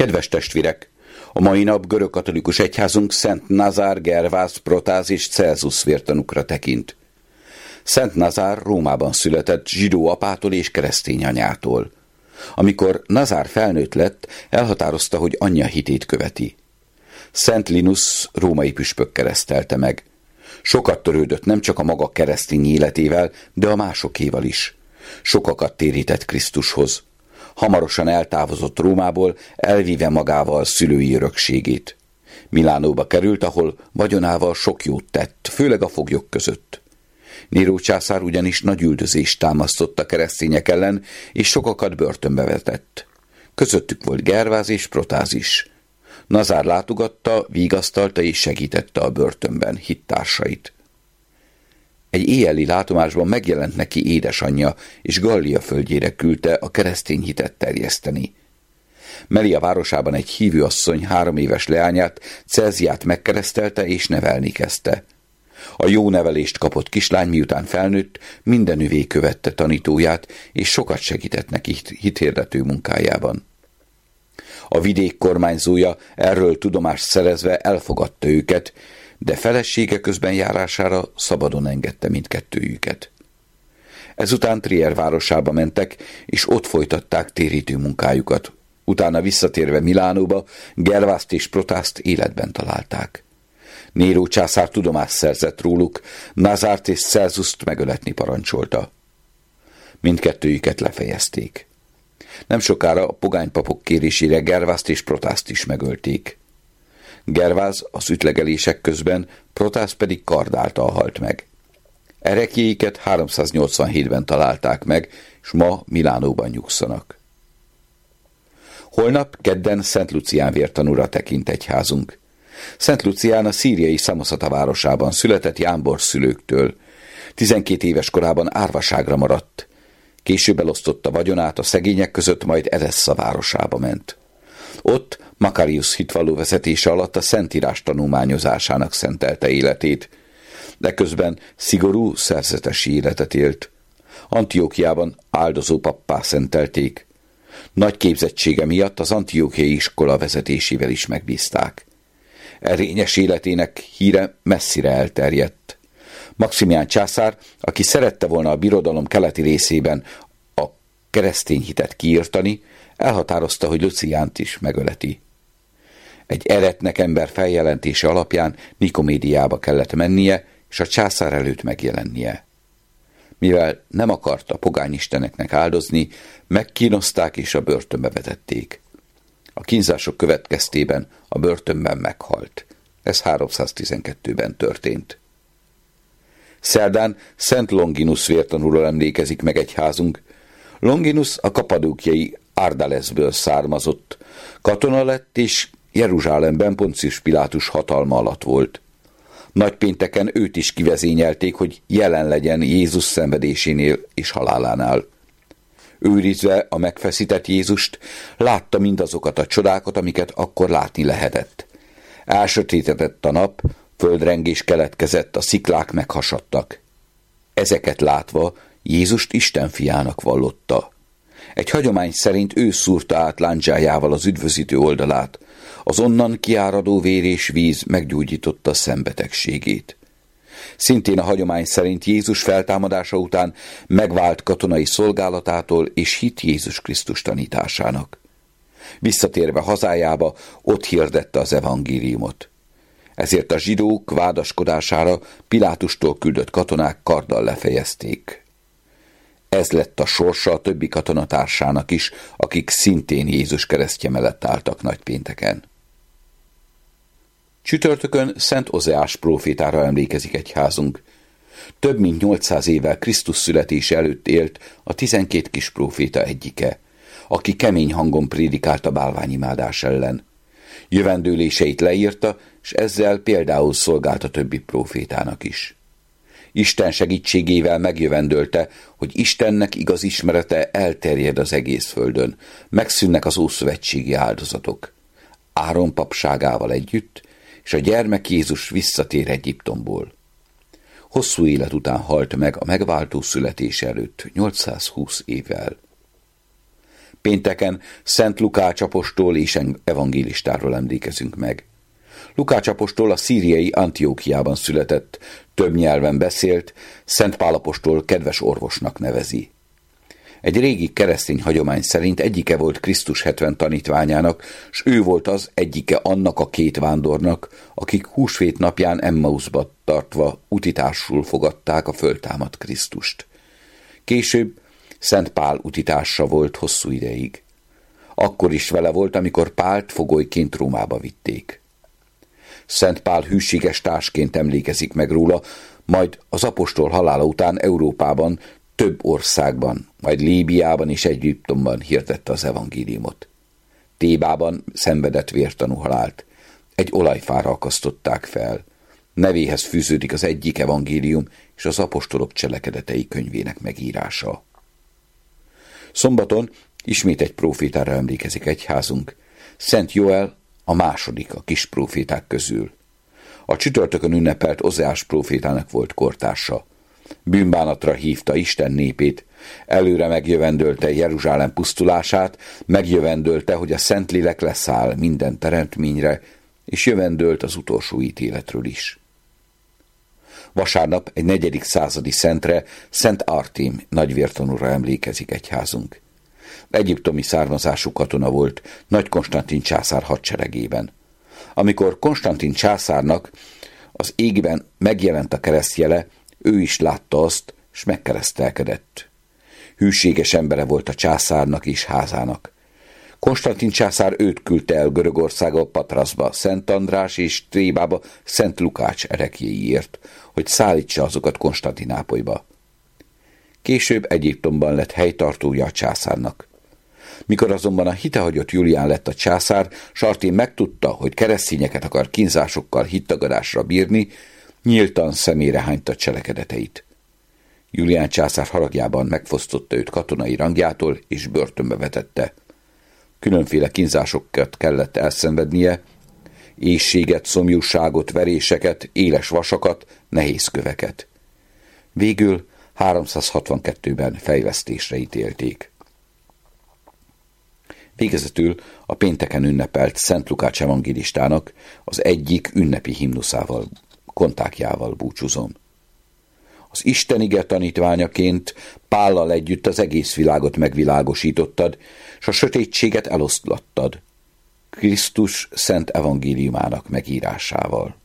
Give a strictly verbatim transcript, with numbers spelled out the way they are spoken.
Kedves testvérek! A mai nap görögkatolikus egyházunk Szent Nazár, Gervász, Protáz és Celsus vértanúkra tekint. Szent Nazár Rómában született zsidó apától és keresztény anyától. Amikor Nazár felnőtt lett, elhatározta, hogy anyja hitét követi. Szent Linus római püspök keresztelte meg. Sokat törődött nem csak a maga keresztény életével, de a másokéval is. Sokakat térített Krisztushoz. Hamarosan eltávozott Rómából, elvíve magával szülői örökségét. Milánóba került, ahol vagyonával sok jót tett, főleg a foglyok között. Néró császár ugyanis nagy üldözést támasztott a keresztények ellen, és sokakat börtönbe vetett. Közöttük volt Gervász és Protáz is. Nazár látogatta, vigasztalta és segítette a börtönben hittársait. Egy éjjeli látomásban megjelent neki édesanyja, és Gallia földjére küldte a keresztény hitet terjeszteni. Melia városában egy hívőasszony három éves leányát, Celziát megkeresztelte és nevelni kezdte. A jó nevelést kapott kislány, miután felnőtt, mindenüvé követte tanítóját, és sokat segített neki hithirdető munkájában. A vidék kormányzója erről tudomást szerezve elfogadta őket, de felesége közben járására szabadon engedte mindkettőjüket. Ezután Trier városába mentek, és ott folytatták térítő munkájukat. Utána visszatérve Milánóba, Gervászt és Protázt életben találták. Néró császár tudomást szerzett róluk, Nazárt és Celzust megöletni parancsolta. Mindkettőjüket lefejezték. Nem sokára a pogánypapok kérésére Gervászt és Protázt is megölték. Gervász az ütlegelések közben, Protáz pedig kard által halt meg. Ereklyéiket háromszáznyolcvanhétben találták meg, és ma Milánóban nyugszanak. Holnap kedden Szent Lucián vértanúra tekint egyházunk. Szent Lucián a szíriai Szamoszata városában született jámbor szülőktől. tizenkét éves korában árvaságra maradt. Később elosztotta vagyonát a szegények között, majd Edessa városába ment. Ott Makarius hitvalló vezetése alatt a Szentírás tanulmányozásának szentelte életét, de közben szigorú, szerzetesi életet élt. Antiókiában áldozó pappá szentelték. Nagy képzettsége miatt az antiókiai iskola vezetésével is megbízták. Erényes életének híre messzire elterjedt. Maximián császár, aki szerette volna a birodalom keleti részében a keresztény hitet kiirtani, elhatározta, hogy Luciánt is megöleti. Egy eretnek ember feljelentése alapján Nikomédiába kellett mennie, és a császár előtt megjelennie. Mivel nem akarta pogányisteneknek áldozni, megkínozták és a börtönbe vetették. A kínzások következtében a börtönben meghalt. Ez háromszáztizenkettőben történt. Szerdán Szent Longinus vértanúról emlékezik meg egyházunk. Longinus a kapadókiai Ardaleszből származott. Katona lett, és Jeruzsálemben Poncius Pilátus hatalma alatt volt. Nagypénteken őt is kivezényelték, hogy jelen legyen Jézus szenvedésénél és halálánál. Őrizve a megfeszített Jézust, látta mindazokat a csodákat, amiket akkor látni lehetett. Elsötétedett a nap, földrengés keletkezett, a sziklák meghasadtak. Ezeket látva Jézust Isten fiának vallotta. Egy hagyomány szerint ő szúrta át láncsájával az üdvözítő oldalát, az onnan kiáradó vér és víz meggyógyította szembetegségét. Szintén a hagyomány szerint Jézus feltámadása után megvált katonai szolgálatától és hitt Jézus Krisztus tanításának. Visszatérve hazájába, ott hirdette az evangéliumot. Ezért a zsidók vádaskodására Pilátustól küldött katonák karddal lefejezték. Ez lett a sorsa a többi katonatársának is, akik szintén Jézus keresztje mellett álltak nagypénteken. Csütörtökön Szent Ozeás prófétára emlékezik egyházunk. Több mint nyolcszáz évvel Krisztus születése előtt élt a tizenkét kis próféta egyike, aki kemény hangon prédikált a bálványimádás ellen. Jövendőléseit leírta, és ezzel például szolgált a többi prófétának is. Isten segítségével megjövendölte, hogy Istennek igaz ismerete elterjed az egész földön, megszűnnek az ószövetségi áldozatok. Áron papságával együtt, és a gyermek Jézus visszatér Egyiptomból. Hosszú élet után halt meg a megváltó születése előtt nyolcszázhúsz évvel. Pénteken Szent Lukács apostol és evangélistáról emlékezünk meg. Lukács apostol a szíriai Antiókiában született, több nyelven beszélt, Szent Pál apostol kedves orvosnak nevezi. Egy régi keresztény hagyomány szerint egyike volt Krisztus hetven tanítványának, s ő volt az egyike annak a két vándornak, akik húsvét napján Emmauszba tartva utitársul fogadták a föltámadt Krisztust. Később Szent Pál utitársa volt hosszú ideig. Akkor is vele volt, amikor Pált fogolyként Rómába vitték. Szent Pál hűséges társként emlékezik meg róla, majd az apostol halála után Európában, több országban, majd Líbiában és Egyiptomban hirdette az evangéliumot. Tébában szenvedett vértanú halált. Egy olajfára akasztották fel. Nevéhez fűződik az egyik evangélium és az apostolok cselekedetei könyvének megírása. Szombaton ismét egy prófétára emlékezik egyházunk, Szent Joel, a második a kis próféták közül. A csütörtökön ünnepelt Ozeás prófétának volt kortársa. Bűnbánatra hívta Isten népét, előre megjövendölte Jeruzsálem pusztulását, megjövendölte, hogy a Szentlélek leszáll minden teremtményre, és jövendölt az utolsó ítéletről is. Vasárnap egy negyedik századi szentre, Szent Artém nagyvértanúra emlékezik egyházunk. Egyiptomi származású katona volt, Nagy Konstantin császár hadseregében. Amikor Konstantin császárnak az égben megjelent a keresztjele, ő is látta azt, s megkeresztelkedett. Hűséges embere volt a császárnak és házának. Konstantin császár őt küldte el Görögországba, Patraszba, Szent András és Trébába Szent Lukács ereklyéiért, hogy szállítsa azokat Konstantinápolyba. Később Egyiptomban lett helytartója a császárnak. Mikor azonban a hitehagyott Julián lett a császár, Sartén megtudta, hogy keresztényeket akar kínzásokkal hittagadásra bírni, nyíltan szemére hányta cselekedeteit. Julián császár haragjában megfosztotta őt katonai rangjától és börtönbe vetette. Különféle kínzásokat kellett elszenvednie, éhséget, szomjúságot, veréseket, éles vasakat, nehéz köveket. Végül háromszázhatvankettőben fejvesztésre ítélték. Végezetül a pénteken ünnepelt Szent Lukács evangélistának az egyik ünnepi himnuszával, kontákjával búcsúzom. Az Isten ige tanítványaként Pállal együtt az egész világot megvilágosítottad, s a sötétséget eloszlattad, Krisztus szent evangéliumának megírásával.